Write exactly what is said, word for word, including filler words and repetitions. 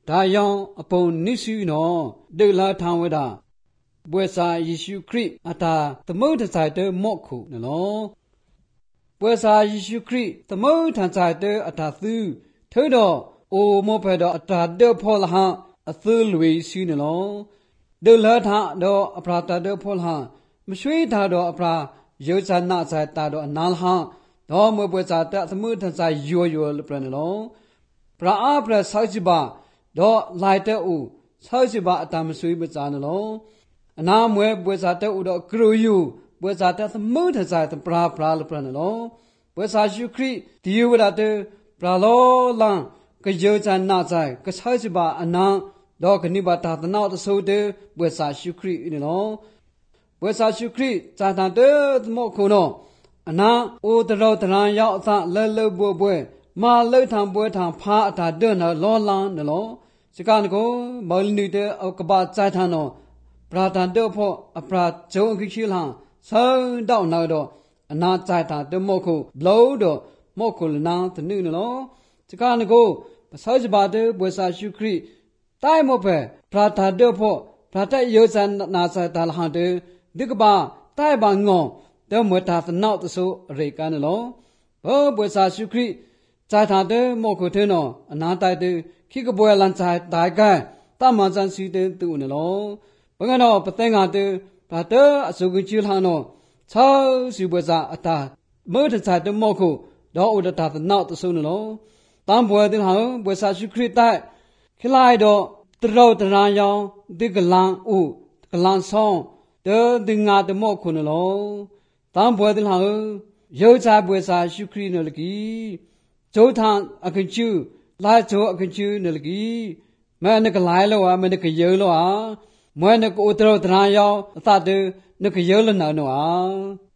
ဒါယောင်အပုံနိစုနော်ဒေလာထောင်ဝဒဘွေစာယေရှုခရစ်အတာသမုဒ္ဒစာတဲ့မော့ခုနော်ဘွေစာယေရှုခရစ်သမုဒ္ဒစာတဲ့အတာသူထို့တော့အိုမောဖက်တော့အတာတဲ့ဖော်လဟအသလွေရှိနော်ဒေလာထာတော့အပရာတာတဲ့ဖော်လဟမရွှေတာတော့အပရာယောဇနာစာတာတော့အနာလဟတော့မပွဲစာတဲ့သမုဒ္ဒစာယောယောလပြနော်ပရာအပရာဆောက်စီပါတော့လိုက်တဲ့ဦးဆောက်စီပါအတမဆွေးပစားနော်အနာမွဲပွဲစာတဲ့ဦးတော့ကရူယူပွဲစာတဲ့သမုဒ္ဒစာပရာပရာလပြနော်ပွဲစာရှုခရစ်ဒီဝရတဲ့ပရာလောလန်ကယောဇနာစာကဆောက်စီပါအနာတော့ခဏိပါတာတနောက်တဆိုးတဲ့ပွဲစာရှုခရစ်နော်ဘွေစာရှုခရစ်ဇာတန်တဲ့မောခုနောအနာအိုတရောတရန်ရောက်အသလဲလဲဘွယ်ဘွယ်မာလိထံဘွယ်ထံဖာအတာတဲ့နော်လောလန်နော်စကန်ကိုမောလနီတဲ့အကပါဇာတန်နော်ပရာတန်တဲ့ဖို့အပရာဂျုံခိချီလန်ဆောင်းတော့နောက်တော့အနာဇာတန်တဲ့မောခုဘလို့တော့မောခုလနာတနုနော်စကန်ကိုပစောစပါတဲ့ဘွေစာရှုခရစ်တိုင်မောပဲပရာတန်တဲ့ဖို့ပရာတဲ့ယောဇနာစာတလဟန်တဲ့ဒီကပါတိုင်ပါငေါတဲ့မတာသနောက်တဆိုးရေကန်နော်ဘောဘွေစာရှုခရစ်ဇာတာတဲ့မောခုတဲ့နော်အနာတိုက်တဲ့ခိကပွဲလန်ဆိုင်တိုင်ကန်တမန်စန်စီတဲ့သူနော်ဘငါတော့ပတဲ့ငါတဲ့ဘာတဲ့အစုကချီလဟနော်ချောစီဘွေစာအတာမေတ္တာတဲ့မောခုတော့ဥဒတာသနောက်တဆိုးနော်တမ်ဘွေတဲ့ဟာဘွေစာရှုခရစ်တိုင်ခိလိုက်တော့တရောတရန်ယောင်ဒီကလန်ဥကလန်ဆောင်တဲ့ဒီငါတမောခုနလောတမ်ဘွယ်တလာယောချာဘွယ်စာရှုခရီနလကီဂျိုထန်အခချူလာဂျိုအခချူနလကီမဲနကလိုက်လောမဲနကယေလောမဲနကဥတရောတရန်ယောအသတဲ့နကယေလနာနော